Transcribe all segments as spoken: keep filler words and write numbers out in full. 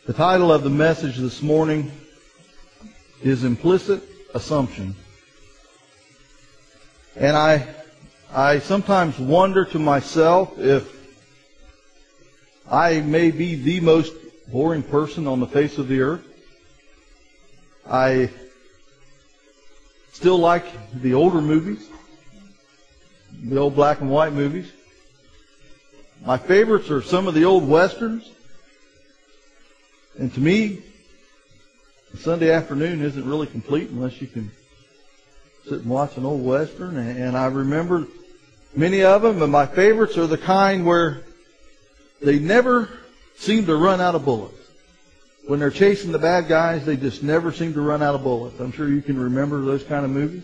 The title of the message this morning is Implicit Assumption. And I, I sometimes wonder to myself if I may be the most boring person on the face of the earth. I still like the older movies, the old black and white movies. My favorites are some of the old westerns. And to me, a Sunday afternoon isn't really complete unless you can sit and watch an old western. And I remember many of them, but my favorites are the kind where they never seem to run out of bullets. When they're chasing the bad guys, they just never seem to run out of bullets. I'm sure you can remember those kind of movies.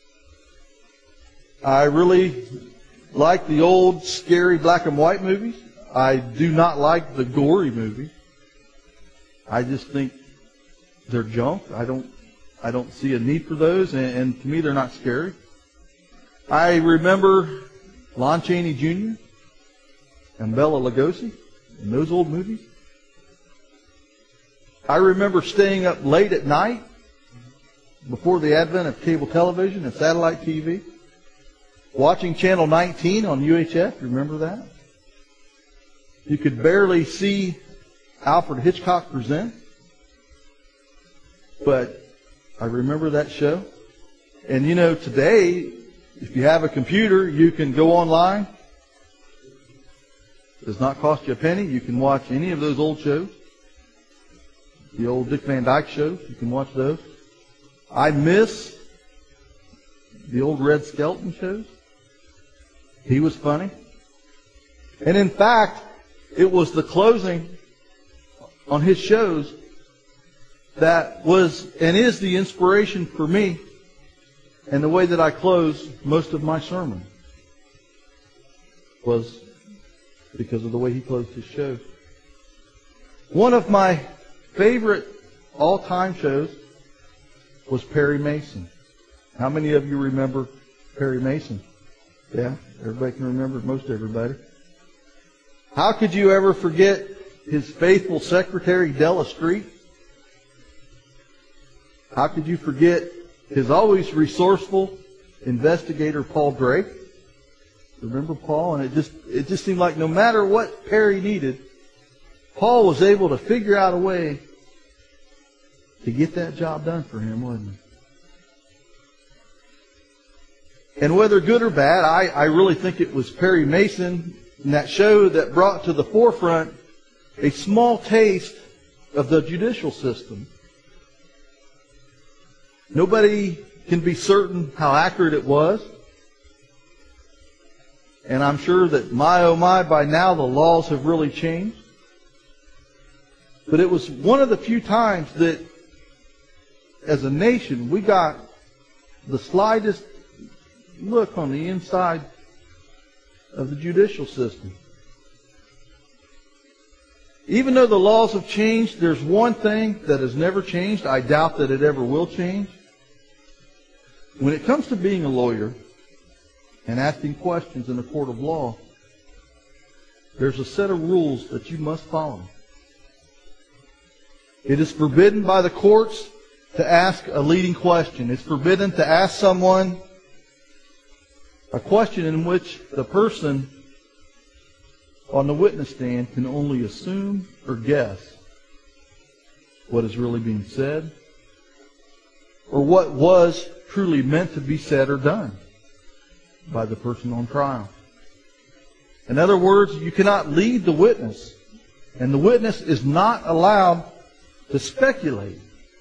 I really like the old, scary black and white movies. I do not like the gory movies. I just think they're junk. I don't I don't see a need for those, and, and to me they're not scary. I remember Lon Chaney Junior and Bela Lugosi in those old movies. I remember staying up late at night before the advent of cable television and satellite T V, watching Channel nineteen on U H F. Remember that? You could barely see Alfred Hitchcock Presents, but I remember that show. And you know, today, if you have a computer, you can go online. It does not cost you a penny. You can watch any of those old shows. The old Dick Van Dyke shows, you can watch those. I miss the old Red Skelton shows. He was funny. And in fact, it was the closing on his shows that was and is the inspiration for me and the way that I close most of my sermons was because of the way he closed his shows. One of my favorite all-time shows was Perry Mason. How many of you remember Perry Mason? Yeah, everybody can remember, most everybody. How could you ever forget his faithful secretary, Della Street? How could you forget his always resourceful investigator, Paul Drake? Remember Paul? And it just it just seemed like no matter what Perry needed, Paul was able to figure out a way to get that job done for him, wasn't he? And whether good or bad, I, I really think it was Perry Mason in that show that brought to the forefront a small taste of the judicial system. Nobody can be certain how accurate it was. And I'm sure that, my oh my, by now the laws have really changed. But it was one of the few times that, as a nation, we got the slightest look on the inside of the judicial system. Even though the laws have changed, there's one thing that has never changed. I doubt that it ever will change. When it comes to being a lawyer and asking questions in a court of law, there's a set of rules that you must follow. It is forbidden by the courts to ask a leading question. It's forbidden to ask someone a question in which the person on the witness stand can only assume or guess what is really being said or what was truly meant to be said or done by the person on trial. In other words, you cannot lead the witness, and the witness is not allowed to speculate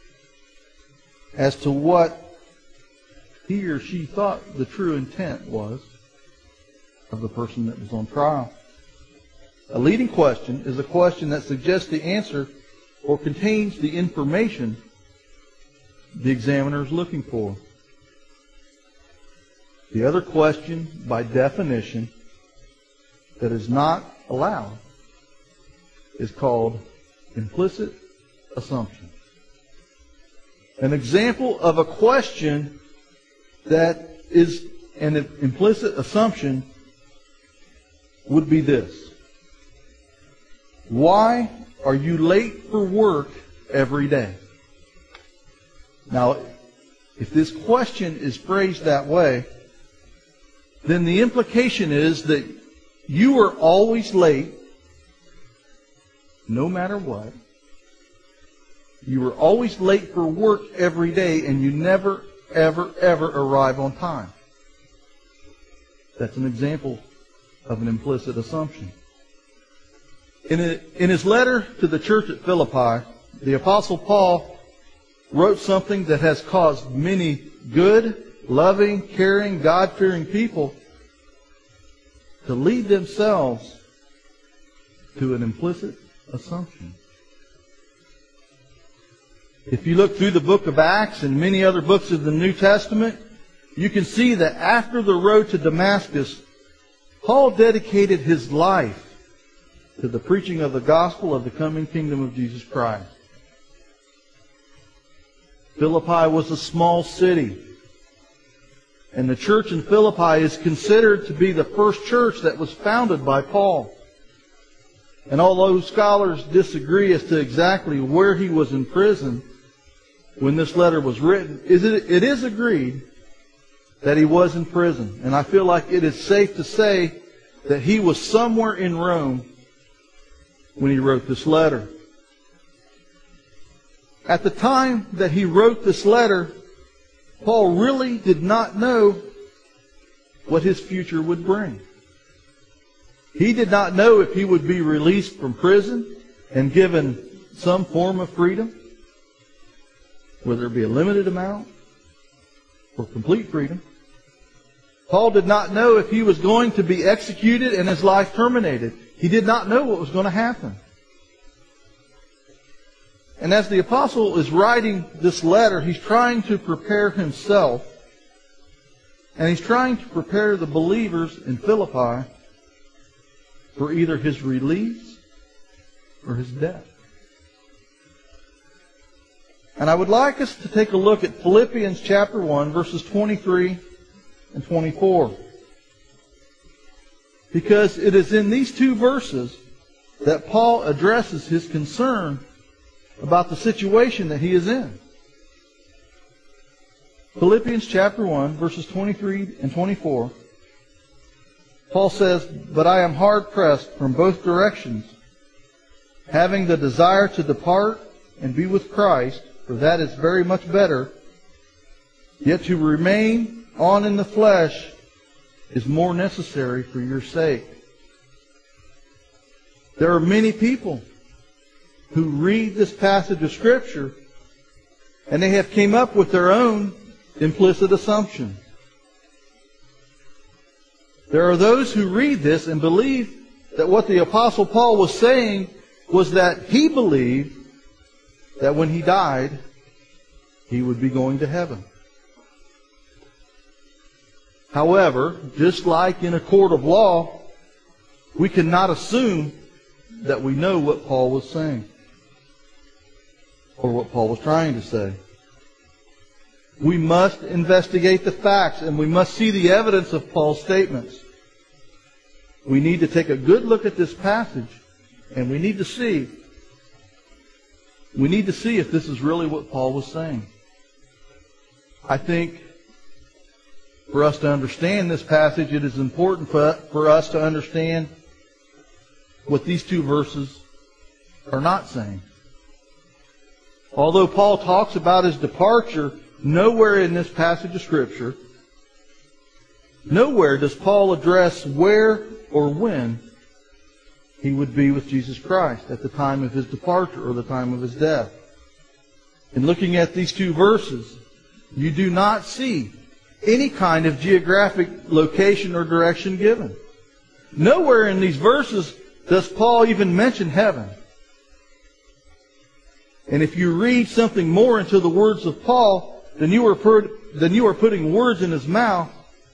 as to what he or she thought the true intent was of the person that was on trial. A leading question is a question that suggests the answer or contains the information the examiner is looking for. The other question, by definition, that is not allowed is called implicit assumption. An example of a question that is an implicit assumption would be this: why are you late for work every day? Now, if this question is phrased that way, then the implication is that you are always late, no matter what. You are always late for work every day, and you never, ever, ever arrive on time. That's an example of an implicit assumption. In, a, in his letter to the church at Philippi, the Apostle Paul wrote something that has caused many good, loving, caring, God-fearing people to lead themselves to an implicit assumption. If you look through the book of Acts and many other books of the New Testament, you can see that after the road to Damascus, Paul dedicated his life to the preaching of the gospel of the coming kingdom of Jesus Christ. Philippi was a small city, and the church in Philippi is considered to be the first church that was founded by Paul. And although scholars disagree as to exactly where he was in prison when this letter was written, it is agreed that he was in prison. And I feel like it is safe to say that he was somewhere in Rome when he wrote this letter. At the time that he wrote this letter, Paul really did not know what his future would bring. He did not know if he would be released from prison and given some form of freedom, whether it be a limited amount or complete freedom. Paul did not know if he was going to be executed and his life terminated. He did not know what was going to happen. And as the apostle is writing this letter, he's trying to prepare himself, and he's trying to prepare the believers in Philippi for either his release or his death. And I would like us to take a look at Philippians chapter one, verses twenty-three and twenty-four. Because it is in these two verses that Paul addresses his concern about the situation that he is in. Philippians chapter one, verses twenty-three and twenty-four. Paul says, "But I am hard pressed from both directions, having the desire to depart and be with Christ, for that is very much better. Yet to remain on in the flesh is more necessary for your sake." There are many people who read this passage of Scripture and they have came up with their own implicit assumption. There are those who read this and believe that what the Apostle Paul was saying was that he believed that when he died, he would be going to heaven. However, just like in a court of law, we cannot assume that we know what Paul was saying or what Paul was trying to say. We must investigate the facts and we must see the evidence of Paul's statements. We need to take a good look at this passage and we need to see we need to see if this is really what Paul was saying. I think for us to understand this passage, it is important for, for us to understand what these two verses are not saying. Although Paul talks about his departure, nowhere in this passage of Scripture, nowhere does Paul address where or when he would be with Jesus Christ at the time of his departure or the time of his death. In looking at these two verses, you do not see any kind of geographic location or direction given. Nowhere in these verses does Paul even mention heaven. And if you read something more into the words of Paul, then you are put, then you are putting words in his mouth.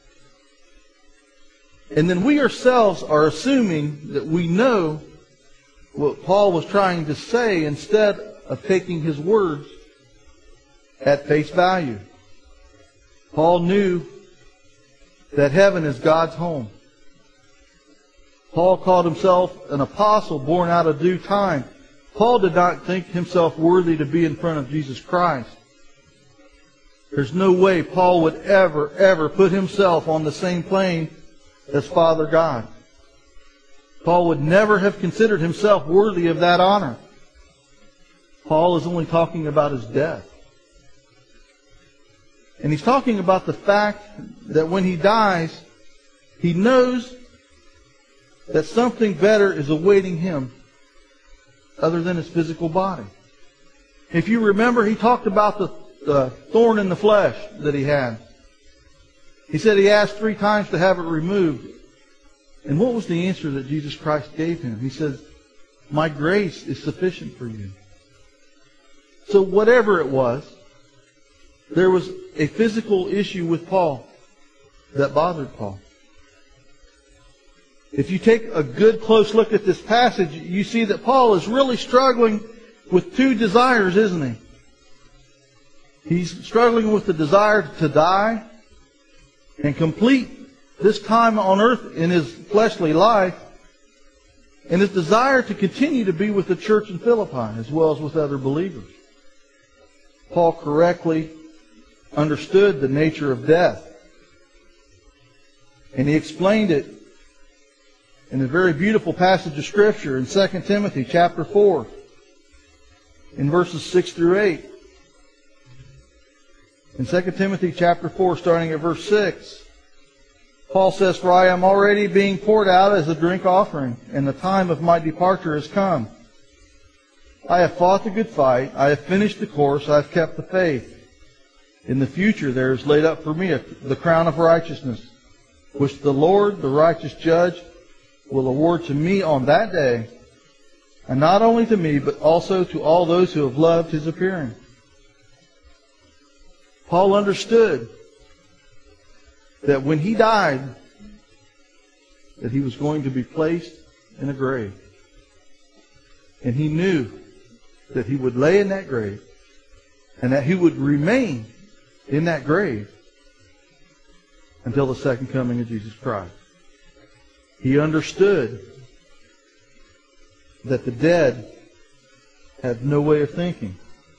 And then we ourselves are assuming that we know what Paul was trying to say instead of taking his words at face value. Paul knew that heaven is God's home. Paul called himself an apostle born out of due time. Paul did not think himself worthy to be in front of Jesus Christ. There's no way Paul would ever, ever put himself on the same plane as Father God. Paul would never have considered himself worthy of that honor. Paul is only talking about his death. And he's talking about the fact that when he dies, he knows that something better is awaiting him other than his physical body. If you remember, he talked about the, the thorn in the flesh that he had. He said he asked three times to have it removed. And what was the answer that Jesus Christ gave him? He said, "My grace is sufficient for you." So whatever it was, there was a physical issue with Paul that bothered Paul. If you take a good close look at this passage, you see that Paul is really struggling with two desires, isn't he? He's struggling with the desire to die and complete this time on earth in his fleshly life, and his desire to continue to be with the church in Philippi as well as with other believers. Paul correctly understood the nature of death, and he explained it in a very beautiful passage of Scripture in Second Timothy chapter four, in verses six through eight. In Second Timothy chapter four, starting at verse six, Paul says, "For I am already being poured out as a drink offering, and the time of my departure has come. I have fought the good fight, I have finished the course, I have kept the faith. In the future there is laid up for me the crown of righteousness, which the Lord, the righteous judge, will award to me on that day, and not only to me, but also to all those who have loved His appearing." Paul understood that when he died, that he was going to be placed in a grave. And he knew that he would lay in that grave, and that he would remain in that grave until the second coming of Jesus Christ. He understood that the dead had no way of thinking.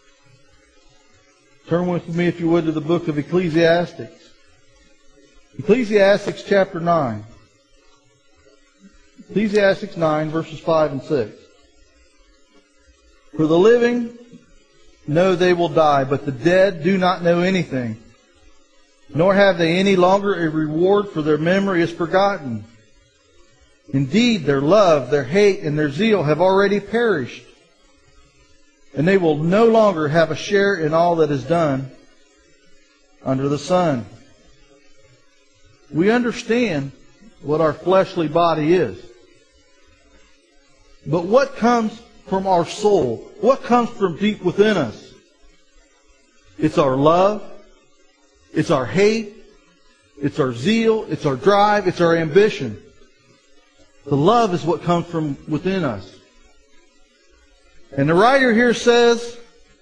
Turn with me, if you would, to the book of Ecclesiastes. Ecclesiastes chapter nine. Ecclesiastes nine, verses five and six. "For the living know they will die, but the dead do not know anything, nor have they any longer a reward, for their memory is forgotten. Indeed, their love, their hate, and their zeal have already perished, and they will no longer have a share in all that is done under the sun." We understand what our fleshly body is. But what comes from our soul? What comes from deep within us? It's our love. It's our hate. It's our zeal. It's our drive. It's our ambition. The love is what comes from within us. And the writer here says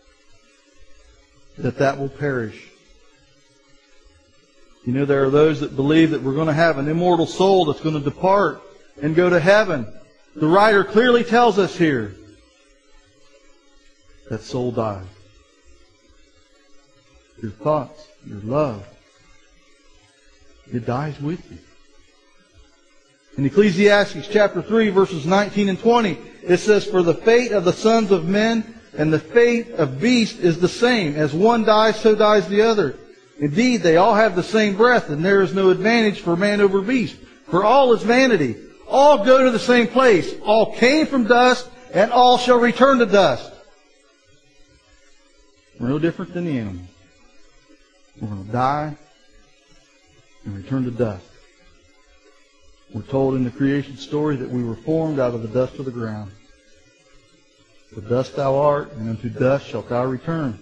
that that will perish. You know, there are those that believe that we're going to have an immortal soul that's going to depart and go to heaven. The writer clearly tells us here that soul dies. Your thoughts, your love, it dies with you. In Ecclesiastes chapter three, verses nineteen and twenty, it says, "For the fate of the sons of men and the fate of beasts is the same. As one dies, so dies the other. Indeed, they all have the same breath, and there is no advantage for man over beast. For all is vanity. All go to the same place. All came from dust, and all shall return to dust." We're no different than the animals. We're going to die and return to dust. We're told in the creation story that we were formed out of the dust of the ground. For dust thou art, and unto dust shalt thou return.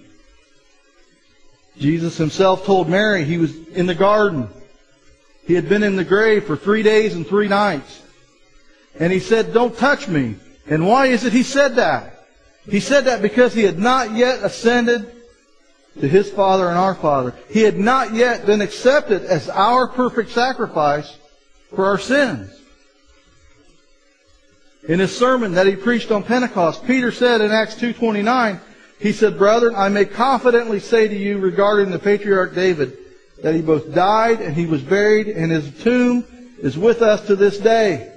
Jesus Himself told Mary He was in the garden. He had been in the grave for three days and three nights. And He said, "Don't touch me." And why is it He said that? He said that because He had not yet ascended to His Father and our Father. He had not yet been accepted as our perfect sacrifice for our sins. In his sermon that he preached on Pentecost, Peter said in Acts two twenty-nine, he said, "Brethren, I may confidently say to you regarding the patriarch David, that he both died and he was buried, and his tomb is with us to this day."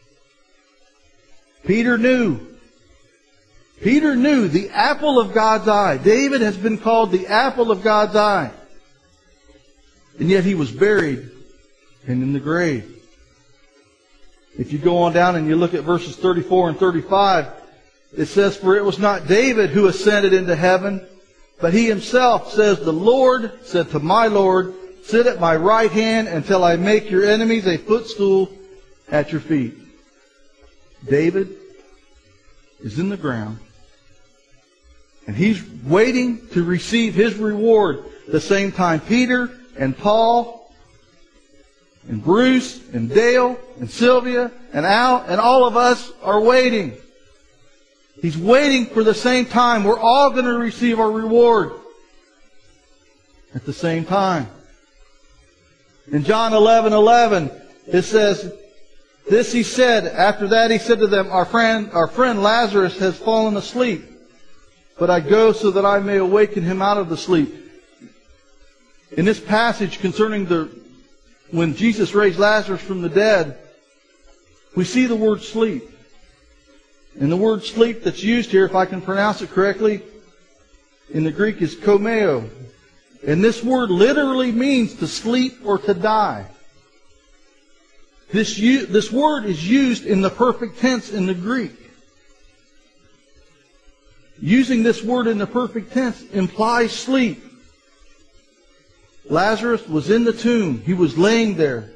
Peter knew. Peter knew the apple of God's eye. David has been called the apple of God's eye. And yet he was buried and in the grave. If you go on down and you look at verses thirty-four and thirty-five, it says, "For it was not David who ascended into heaven, but he himself says, the Lord said to my Lord, sit at my right hand until I make your enemies a footstool at your feet." David is in the ground, and he's waiting to receive his reward. At the same time, Peter and Paul and Bruce and Dale and Sylvia and Al and all of us are waiting. He's waiting for the same time. We're all going to receive our reward at the same time. In John eleven eleven, it says, "This he said. After that he said to them, Our friend, our friend Lazarus has fallen asleep, but I go so that I may awaken him out of the sleep." In this passage concerning the when Jesus raised Lazarus from the dead, we see the word sleep. And the word sleep that's used here, if I can pronounce it correctly, in the Greek is komeo. And this word literally means to sleep or to die. This, this word is used in the perfect tense in the Greek. Using this word in the perfect tense implies sleep. Lazarus was in the tomb. He was laying there.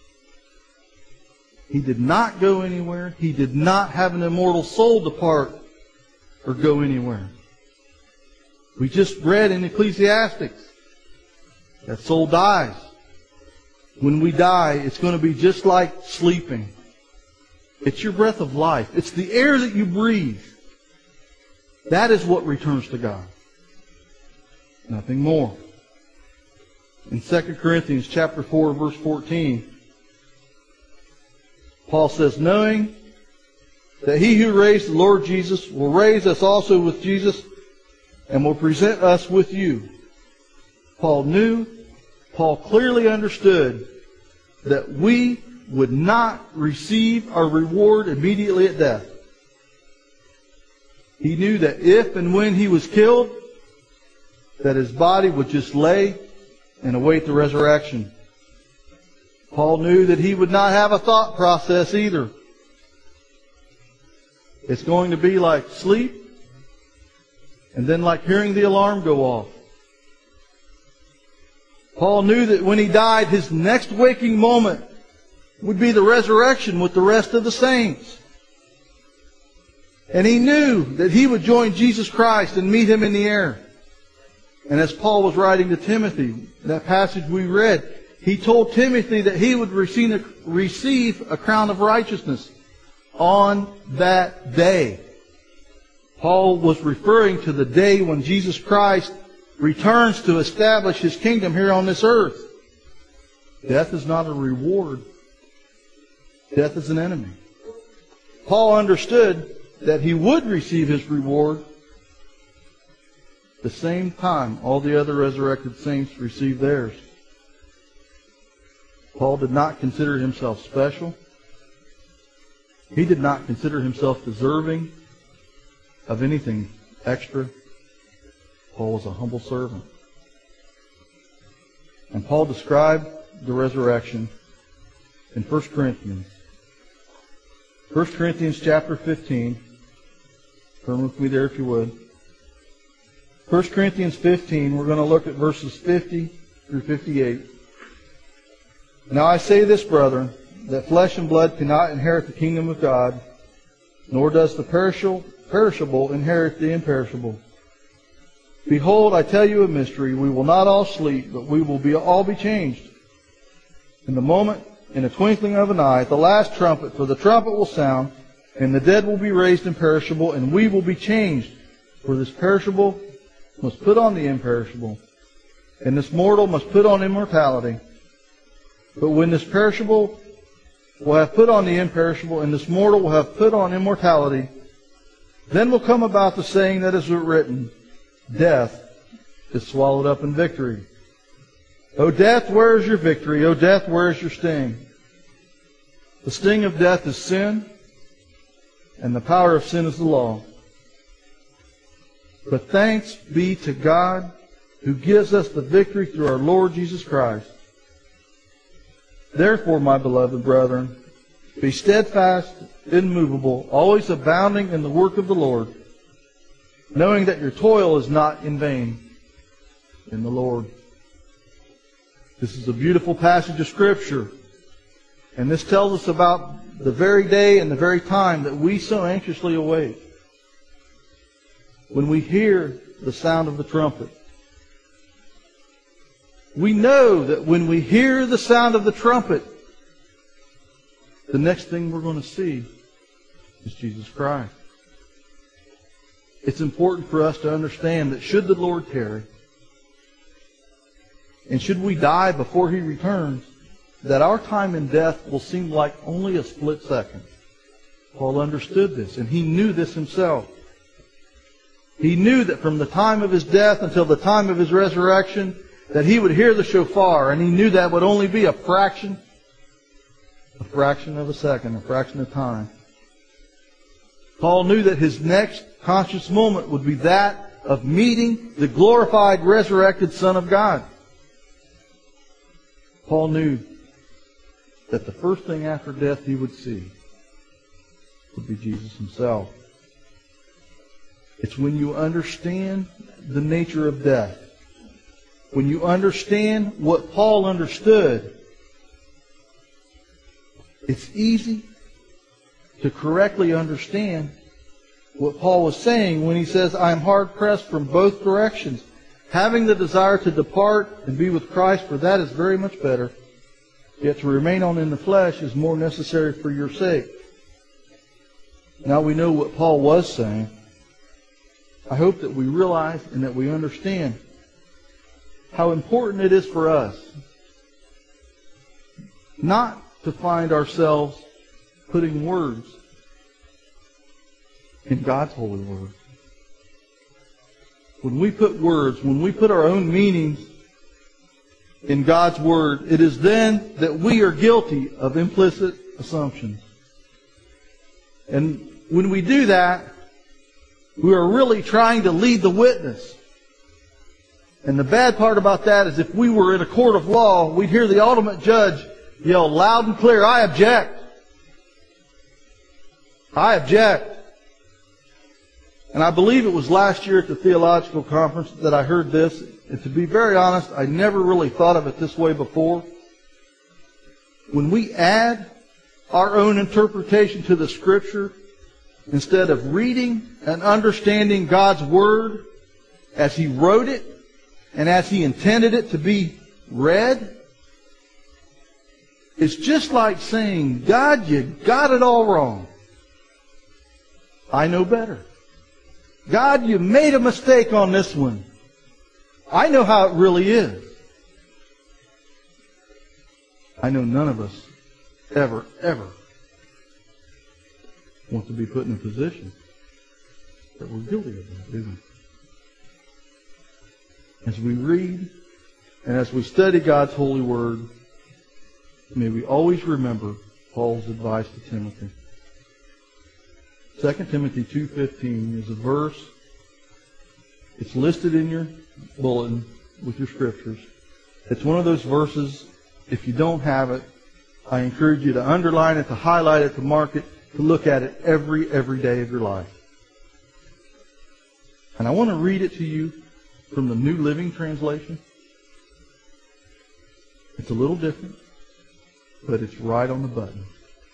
He did not go anywhere. He did not have an immortal soul depart or go anywhere. We just read in Ecclesiastics that soul dies. When we die, it's going to be just like sleeping. It's your breath of life. It's the air that you breathe. That is what returns to God. Nothing more. In Second Corinthians chapter four, verse fourteen, Paul says, "Knowing that he who raised the Lord Jesus will raise us also with Jesus and will present us with you." Paul knew, Paul clearly understood that we would not receive our reward immediately at death. He knew that if and when he was killed, that his body would just lay and await the resurrection. Paul knew that he would not have a thought process either. It's going to be like sleep, and then like hearing the alarm go off. Paul knew that when he died, his next waking moment would be the resurrection with the rest of the saints. And he knew that he would join Jesus Christ and meet Him in the air. And as Paul was writing to Timothy, that passage we read, he told Timothy that he would receive a, receive a crown of righteousness on that day. Paul was referring to the day when Jesus Christ returns to establish His kingdom here on this earth. Death is not a reward. Death is an enemy. Paul understood that he would receive his reward the same time all the other resurrected saints received theirs. Paul did not consider himself special. He did not consider himself deserving of anything extra. Paul was a humble servant. And Paul described the resurrection in First Corinthians. First Corinthians chapter fifteen. Turn with me there if you would. First Corinthians fifteen, we're going to look at verses fifty through fifty-eight. "Now I say this, brethren, that flesh and blood cannot inherit the kingdom of God, nor does the perishable, perishable inherit the imperishable. Behold, I tell you a mystery. We will not all sleep, but we will be all be changed. In the moment, in a twinkling of an eye, at the last trumpet, for the trumpet will sound, and the dead will be raised imperishable, and we will be changed. For this perishable must put on the imperishable, and this mortal must put on immortality. But when this perishable will have put on the imperishable, and this mortal will have put on immortality. Then will come about the saying that is written, death is swallowed up in victory. O death, where is your victory? O death, where is your sting? The sting of death is sin, and the power of sin is the law. But thanks be to God who gives us the victory through our Lord Jesus Christ. Therefore, my beloved brethren, be steadfast, immovable, always abounding in the work of the Lord, knowing that your toil is not in vain in the Lord. This is a beautiful passage of Scripture. And this tells us about the very day and the very time that we so anxiously await. When we hear the sound of the trumpet. We know that when we hear the sound of the trumpet, the next thing we're going to see is Jesus Christ. It's important for us to understand that should the Lord tarry, and should we die before He returns, that our time in death will seem like only a split second. Paul understood this, and he knew this himself. He knew that from the time of his death until the time of his resurrection, that he would hear the shofar, and he knew that would only be a fraction, a fraction of a second, a fraction of time. Paul knew that his next conscious moment would be that of meeting the glorified, resurrected Son of God. Paul knew that the first thing after death he would see would be Jesus Himself. It's when you understand the nature of death, when you understand what Paul understood, it's easy to correctly understand what Paul was saying when he says, I am hard-pressed from both directions, having the desire to depart and be with Christ, for that is very much better. Yet to remain on in the flesh is more necessary for your sake. Now we know what Paul was saying. I hope that we realize and that we understand how important it is for us not to find ourselves putting words in God's holy word. When we put words, when we put our own meanings in God's Word, it is then that we are guilty of implicit assumptions. And when we do that, we are really trying to lead the witness. And the bad part about that is if we were in a court of law, we'd hear the ultimate judge yell loud and clear, I object. I object. And I believe it was last year at the theological conference that I heard this. And to be very honest, I never really thought of it this way before. When we add our own interpretation to the Scripture, instead of reading and understanding God's Word as He wrote it and as He intended it to be read, it's just like saying, God, you got it all wrong. I know better. God, you made a mistake on this one. I know how it really is. I know none of us ever, ever want to be put in a position that we're guilty of that, do we? As we read and as we study God's holy word, may we always remember Paul's advice to Timothy. Second Timothy two fifteen is a verse. It's listed in your bulletin with your scriptures. It's one of those verses, if you don't have it, I encourage you to underline it, to highlight it, to mark it, to look at it every, every day of your life. And I want to read it to you from the New Living Translation. It's a little different, but it's right on the button.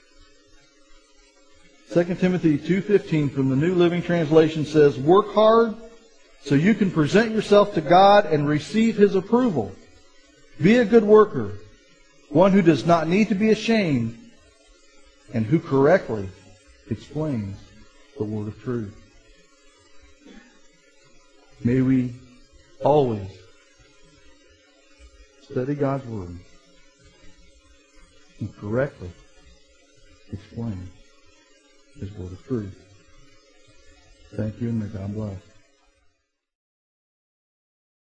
Second Timothy two fifteen from the New Living Translation says, work hard so you can present yourself to God and receive His approval. Be a good worker, one who does not need to be ashamed, and who correctly explains the word of truth. May we always study God's word and correctly explain His word of truth. Thank you, and may God bless.